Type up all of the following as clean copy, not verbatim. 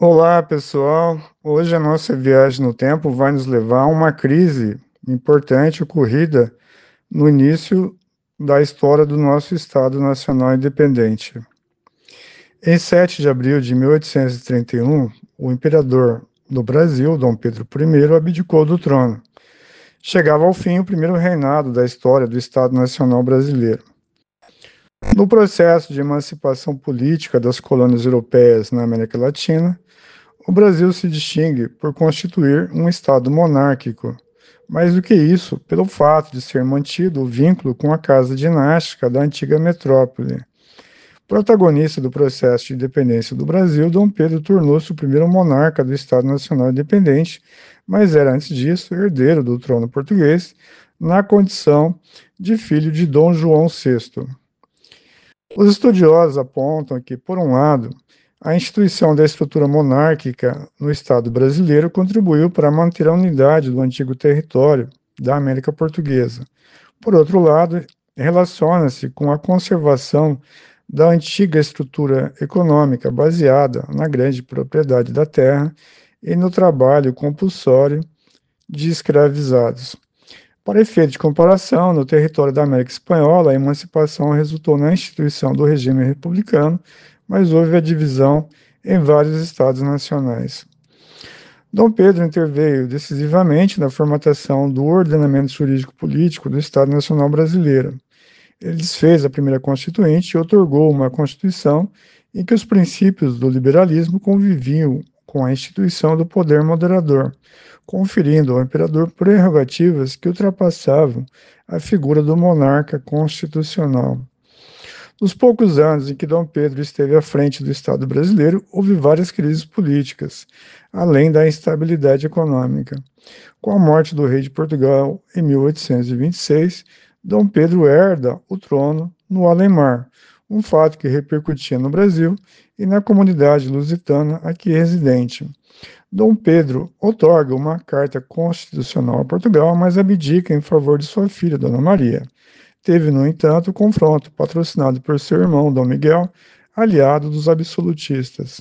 Olá, pessoal. Hoje a nossa viagem no tempo vai nos levar a uma crise importante ocorrida no início da história do nosso Estado Nacional Independente. Em 7 de abril de 1831, o imperador do Brasil, Dom Pedro I, abdicou do trono. Chegava ao fim o primeiro reinado da história do Estado Nacional Brasileiro. No processo de emancipação política das colônias europeias na América Latina, o Brasil se distingue por constituir um Estado monárquico, mais do que isso, pelo fato de ser mantido o vínculo com a casa dinástica da antiga metrópole. Protagonista do processo de independência do Brasil, Dom Pedro tornou-se o primeiro monarca do Estado Nacional Independente, mas era, antes disso, herdeiro do trono português, na condição de filho de Dom João VI. Os estudiosos apontam que, por um lado, a instituição da estrutura monárquica no Estado brasileiro contribuiu para manter a unidade do antigo território da América Portuguesa. Por outro lado, relaciona-se com a conservação da antiga estrutura econômica baseada na grande propriedade da terra e no trabalho compulsório de escravizados. Para efeito de comparação, no território da América Espanhola, a emancipação resultou na instituição do regime republicano, mas houve a divisão em vários estados nacionais. Dom Pedro interveio decisivamente na formatação do ordenamento jurídico político do Estado Nacional Brasileiro. Ele desfez a primeira Constituinte e otorgou uma Constituição em que os princípios do liberalismo conviviam com a instituição do poder moderador, conferindo ao imperador prerrogativas que ultrapassavam a figura do monarca constitucional. Nos poucos anos em que Dom Pedro esteve à frente do Estado brasileiro, houve várias crises políticas, além da instabilidade econômica. Com a morte do rei de Portugal em 1826, Dom Pedro herda o trono no além-mar, um fato que repercutia no Brasil e na comunidade lusitana aqui residente. Dom Pedro outorga uma carta constitucional a Portugal, mas abdica em favor de sua filha, Dona Maria. Teve, no entanto, confronto patrocinado por seu irmão, Dom Miguel, aliado dos absolutistas.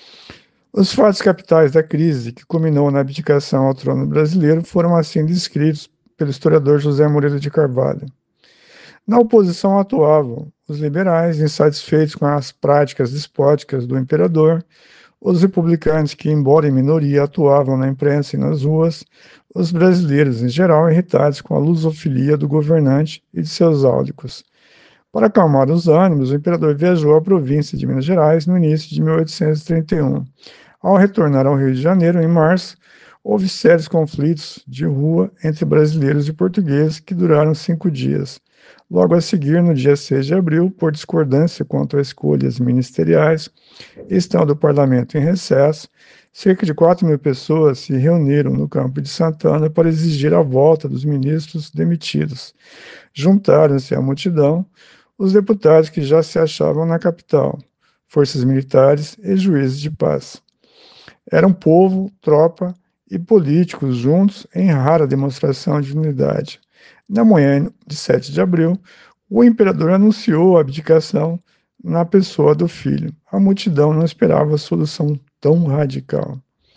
Os fatos capitais da crise, que culminou na abdicação ao trono brasileiro, foram assim descritos pelo historiador José Moreira de Carvalho. Na oposição atuavam os liberais, insatisfeitos com as práticas despóticas do imperador, os republicanos, que, embora em minoria, atuavam na imprensa e nas ruas, os brasileiros, em geral, irritados com a lusofilia do governante e de seus áulicos. Para acalmar os ânimos, o imperador viajou à província de Minas Gerais no início de 1831. Ao retornar ao Rio de Janeiro, em março, houve sérios conflitos de rua entre brasileiros e portugueses que duraram 5 dias. Logo a seguir, no dia 6 de abril, por discordância quanto a escolhas ministeriais, estando o parlamento em recesso, cerca de 4.000 pessoas se reuniram no campo de Santana para exigir a volta dos ministros demitidos. Juntaram-se à multidão os deputados que já se achavam na capital, forças militares e juízes de paz. Eram povo, tropa e políticos juntos em rara demonstração de unidade. Na manhã de 7 de abril, o imperador anunciou a abdicação na pessoa do filho. A multidão não esperava solução tão radical.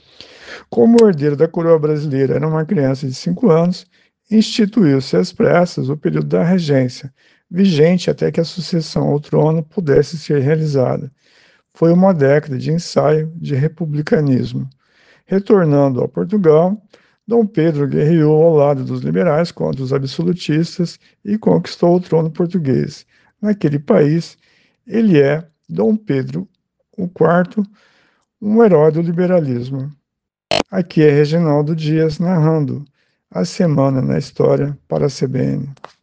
Como o herdeiro da coroa brasileira era uma criança de 5 anos, instituiu-se às pressas o período da regência, vigente até que a sucessão ao trono pudesse ser realizada. Foi uma década de ensaio de republicanismo. Retornando a Portugal, Dom Pedro guerreou ao lado dos liberais contra os absolutistas e conquistou o trono português. Naquele país, ele é, Dom Pedro IV, um herói do liberalismo. Aqui é Reginaldo Dias narrando a semana na história para a CBN.